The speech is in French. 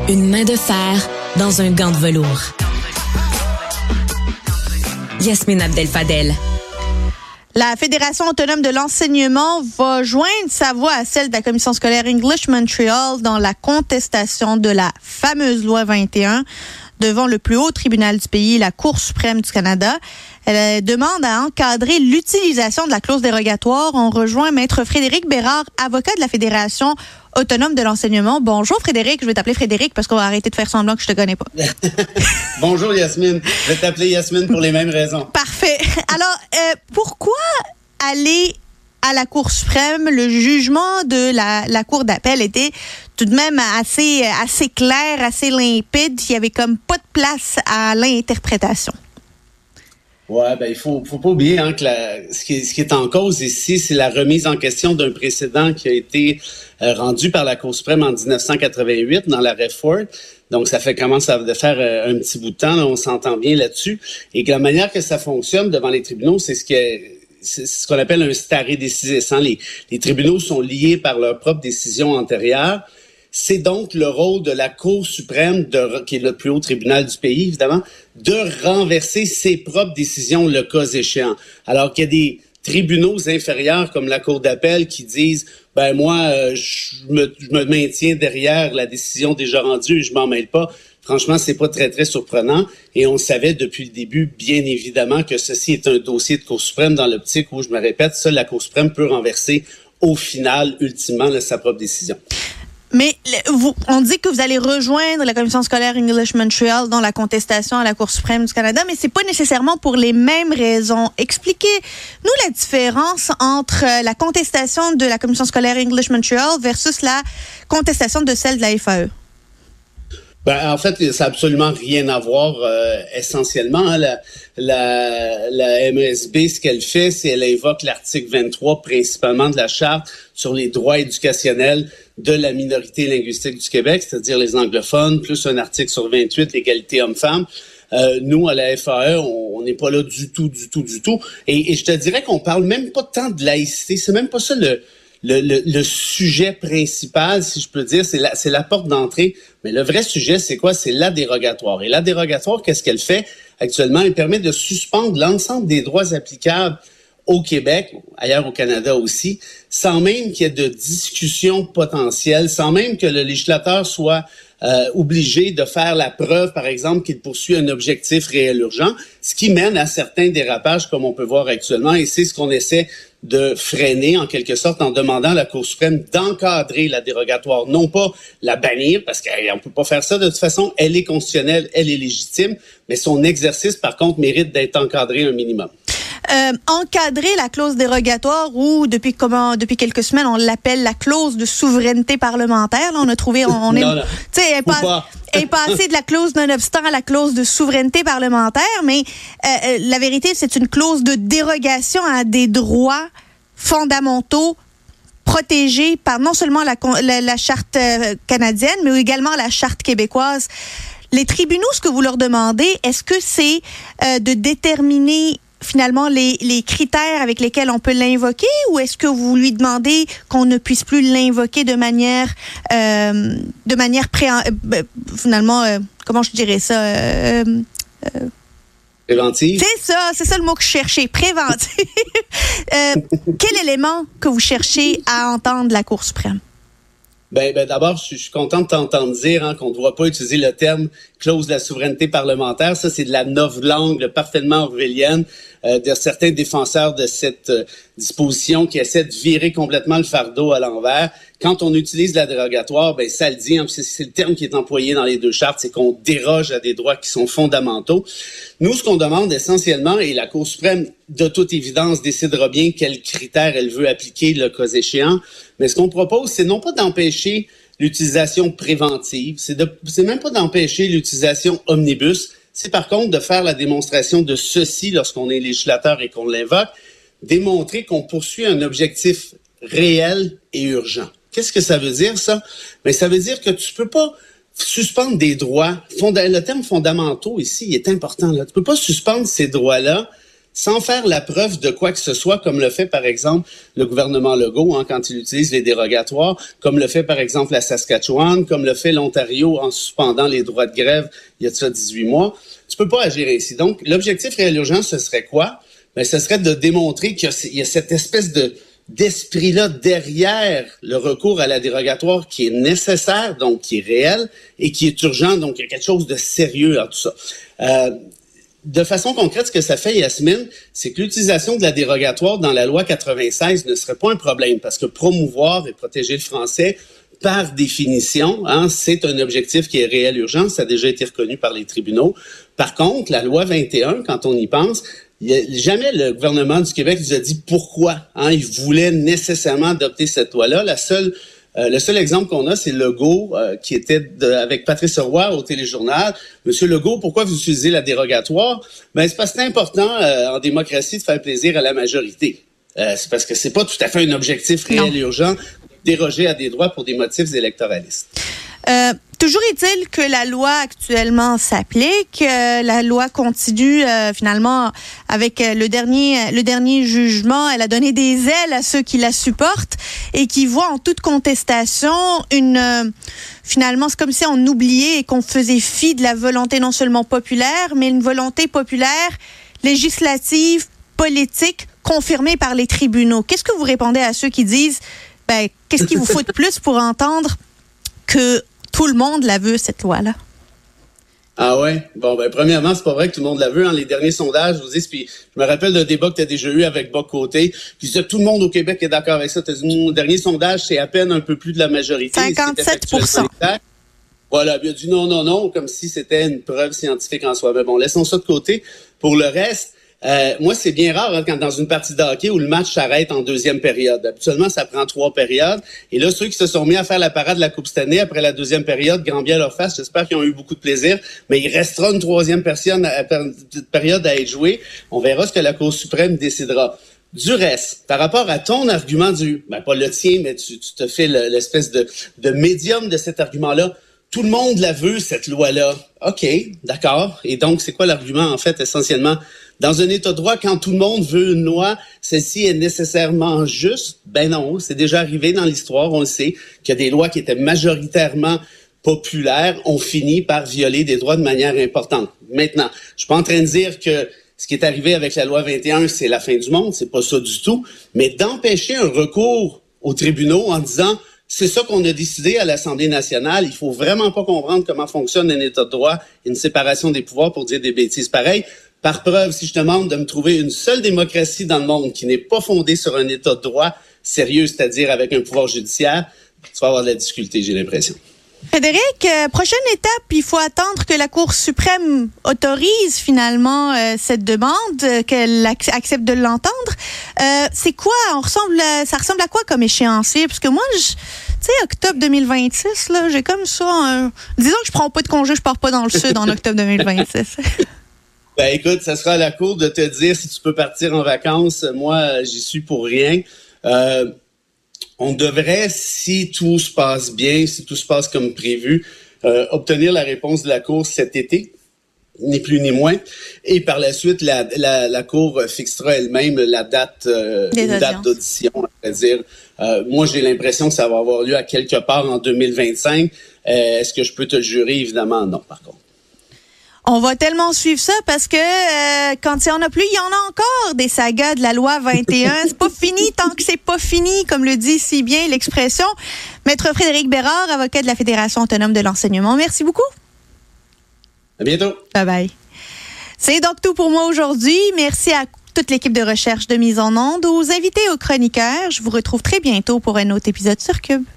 Une main de fer dans un gant de velours. Yasmine Abdel-Fadel. La Fédération autonome de l'enseignement va joindre sa voix à celle de la Commission scolaire English Montreal dans la contestation de la fameuse loi 21 devant le plus haut tribunal du pays, la Cour suprême du Canada. Elle demande à encadrer l'utilisation de la clause dérogatoire. On rejoint Maître Frédéric Bérard, avocat de la Fédération autonome de l'enseignement. Bonjour Frédéric, je vais t'appeler Frédéric parce qu'on va arrêter de faire semblant que je te connais pas. Bonjour Yasmine, je vais t'appeler Yasmine pour les mêmes raisons. Parfait. Alors, pourquoi aller à la Cour suprême? Le jugement de la Cour d'appel était tout de même assez clair, assez limpide. Il y avait comme pas de place à l'interprétation. Ouais, il faut pas oublier que ce qui est en cause ici, c'est la remise en question d'un précédent qui a été rendu par la Cour suprême en 1988 dans l'arrêt Ford. Donc, ça commence de faire un petit bout de temps, là, on s'entend bien là-dessus. Et que la manière que ça fonctionne devant les tribunaux, c'est ce qu'on appelle un stare decisis. Les tribunaux sont liés par leur propre décision antérieure. C'est donc le rôle de la Cour suprême, qui est le plus haut tribunal du pays, évidemment, de renverser ses propres décisions le cas échéant. Alors qu'il y a des tribunaux inférieurs comme la Cour d'appel qui disent moi, je me maintiens derrière la décision déjà rendue et je m'en mêle pas. Franchement, c'est pas très, très surprenant. Et on savait depuis le début, bien évidemment, que ceci est un dossier de Cour suprême dans l'optique où, je me répète, seule la Cour suprême peut renverser au final, ultimement, sa propre décision. Mais on dit que vous allez rejoindre la Commission scolaire English Montreal dans la contestation à la Cour suprême du Canada, mais c'est pas nécessairement pour les mêmes raisons. Expliquez-nous la différence entre la contestation de la Commission scolaire English Montreal versus la contestation de celle de la FAE. En fait, ça n'a absolument rien à voir essentiellement. La MSB, ce qu'elle fait, c'est qu'elle invoque l'article 23 principalement de la Charte sur les droits éducationnels de la minorité linguistique du Québec, c'est-à-dire les anglophones, plus un article sur 28, l'égalité homme-femme. Nous, à la FAE, on n'est pas là du tout. Et je te dirais qu'on parle même pas tant de laïcité. C'est même pas ça le sujet principal, si je peux dire, c'est la porte d'entrée. Mais le vrai sujet, c'est quoi? C'est la dérogatoire. Et la dérogatoire, qu'est-ce qu'elle fait actuellement? Elle permet de suspendre l'ensemble des droits applicables au Québec, ailleurs au Canada aussi, sans même qu'il y ait de discussion potentielle, sans même que le législateur soit obligé de faire la preuve, par exemple, qu'il poursuit un objectif réel urgent, ce qui mène à certains dérapages comme on peut voir actuellement, et c'est ce qu'on essaie de freiner en quelque sorte en demandant à la Cour suprême d'encadrer la dérogatoire, non pas la bannir, parce qu'on peut pas faire ça de toute façon, elle est constitutionnelle, elle est légitime, mais son exercice, par contre, mérite d'être encadré un minimum. Encadrer la clause dérogatoire ou depuis quelques semaines on l'appelle la clause de souveraineté parlementaire. Là, on a trouvé est passé de la clause non-obstant à la clause de souveraineté parlementaire, mais la vérité c'est une clause de dérogation à des droits fondamentaux protégés par non seulement la charte canadienne mais également la charte québécoise. Les tribunaux, ce que vous leur demandez, est-ce que c'est de déterminer finalement les critères avec lesquels on peut l'invoquer, ou est-ce que vous lui demandez qu'on ne puisse plus l'invoquer de manière comment je dirais ça préventive? C'est ça le mot que je cherchais, préventive. Quel élément que vous cherchez à entendre de la Cour suprême? D'abord, je suis content de t'entendre dire qu'on ne doit pas utiliser le terme clause de la souveraineté parlementaire. Ça, c'est de la novlangue parfaitement orwellienne de certains défenseurs de cette disposition qui essaient de virer complètement le fardeau à l'envers. Quand on utilise la dérogatoire, ça le dit, c'est le terme qui est employé dans les deux chartes, c'est qu'on déroge à des droits qui sont fondamentaux. Nous, ce qu'on demande essentiellement, et la Cour suprême, de toute évidence, décidera bien quels critères elle veut appliquer le cas échéant, mais ce qu'on propose, c'est non pas d'empêcher l'utilisation préventive, c'est même pas d'empêcher l'utilisation omnibus, c'est par contre de faire la démonstration de ceci lorsqu'on est législateur et qu'on l'invoque, démontrer qu'on poursuit un objectif réel et urgent. Qu'est-ce que ça veut dire, ça? Ça veut dire que tu peux pas suspendre des droits. Le terme fondamentaux ici, il est important. Là. Tu peux pas suspendre ces droits-là sans faire la preuve de quoi que ce soit, comme le fait par exemple le gouvernement Legault quand il utilise les dérogatoires, comme le fait par exemple la Saskatchewan, comme le fait l'Ontario en suspendant les droits de grève il y a de ça 18 mois. Tu peux pas agir ainsi. Donc, l'objectif réel urgence, ce serait quoi? Ben, ce serait de démontrer qu'il y a cette espèce d'esprit-là derrière le recours à la dérogatoire qui est nécessaire, donc qui est réel et qui est urgent, donc il y a quelque chose de sérieux dans tout ça. De façon concrète, ce que ça fait, Yasmine, c'est que l'utilisation de la dérogatoire dans la loi 96 ne serait pas un problème parce que promouvoir et protéger le français, par définition, c'est un objectif qui est réel urgent. Ça a déjà été reconnu par les tribunaux. Par contre, la loi 21, quand on y pense, jamais le gouvernement du Québec nous a dit pourquoi. Il voulait nécessairement adopter cette loi-là. Le seul exemple qu'on a, c'est Legault, qui était avec Patrice Roy au Téléjournal. Monsieur Legault, pourquoi vous utilisez la dérogatoire? C'est parce que c'est important en démocratie de faire plaisir à la majorité. C'est parce que c'est pas tout à fait un objectif réel et urgent déroger à des droits pour des motifs électoralistes. Toujours est-il que la loi actuellement s'applique. La loi continue finalement avec le dernier jugement. Elle a donné des ailes à ceux qui la supportent et qui voient en toute contestation finalement, c'est comme si on oubliait et qu'on faisait fi de la volonté non seulement populaire, mais une volonté populaire législative, politique, confirmée par les tribunaux. Qu'est-ce que vous répondez à ceux qui disent qu'est-ce qu'il vous faut de plus pour entendre que tout le monde la veut, cette loi-là? Ah ouais? Bon, premièrement, c'est pas vrai que tout le monde la veut. Les derniers sondages, je vous dis, puis je me rappelle d'un débat que tu as déjà eu avec Boc Côté, qui disait tout le monde au Québec est d'accord avec ça. Tu as dit, le dernier sondage, c'est à peine un peu plus de la majorité. 57%. Voilà, il a dit non, comme si c'était une preuve scientifique en soi. Mais bon, laissons ça de côté. Pour le reste, moi, c'est bien rare quand dans une partie de hockey où le match s'arrête en deuxième période. Habituellement, ça prend 3 périodes. Et là, ceux qui se sont mis à faire la parade de la Coupe Stanley après la deuxième période, grand bien leur face. J'espère qu'ils ont eu beaucoup de plaisir. Mais il restera une troisième période à être jouée. On verra ce que la Cour suprême décidera. Du reste, par rapport à ton argument pas le tien, mais tu te fais l'espèce de médium de cet argument-là. Tout le monde la veut, cette loi-là. OK, d'accord. Et donc, c'est quoi l'argument, en fait, essentiellement? Dans un État de droit, quand tout le monde veut une loi, celle-ci est nécessairement juste? Non, c'est déjà arrivé dans l'histoire, on le sait, qu'il y a des lois qui étaient majoritairement populaires ont fini par violer des droits de manière importante. Maintenant, je suis pas en train de dire que ce qui est arrivé avec la loi 21, c'est la fin du monde, c'est pas ça du tout, mais d'empêcher un recours aux tribunaux en disant c'est ça qu'on a décidé à l'Assemblée nationale. Il faut vraiment pas comprendre comment fonctionne un État de droit, une séparation des pouvoirs pour dire des bêtises pareilles. Par preuve, si je te demande de me trouver une seule démocratie dans le monde qui n'est pas fondée sur un État de droit sérieux, c'est-à-dire avec un pouvoir judiciaire, tu vas avoir de la difficulté, j'ai l'impression. Frédéric, prochaine étape, il faut attendre que la Cour suprême autorise finalement cette demande, qu'elle accepte de l'entendre. C'est quoi? Ça ressemble à quoi comme échéancier? Parce que moi, tu sais, octobre 2026, là, j'ai comme ça disons que je prends pas de congé, je pars pas dans le sud en octobre 2026. Écoute, ça sera à la Cour de te dire si tu peux partir en vacances. Moi, j'y suis pour rien. On devrait, si tout se passe bien, si tout se passe comme prévu, obtenir la réponse de la Cour cet été, ni plus ni moins. Et par la suite, la Cour fixera elle-même la date, date d'audition. C'est-à-dire, moi, j'ai l'impression que ça va avoir lieu à quelque part en 2025. Est-ce que je peux te le jurer? Évidemment, non, par contre. On va tellement suivre ça parce que quand il y en a plus, il y en a encore des sagas de la loi 21. C'est pas fini tant que c'est pas fini, comme le dit si bien l'expression. Maître Frédéric Bérard, avocat de la Fédération autonome de l'enseignement. Merci beaucoup. À bientôt. Bye bye. C'est donc tout pour moi aujourd'hui. Merci à toute l'équipe de recherche de Mise en Onde, aux invités, aux chroniqueurs. Je vous retrouve très bientôt pour un autre épisode sur Cube.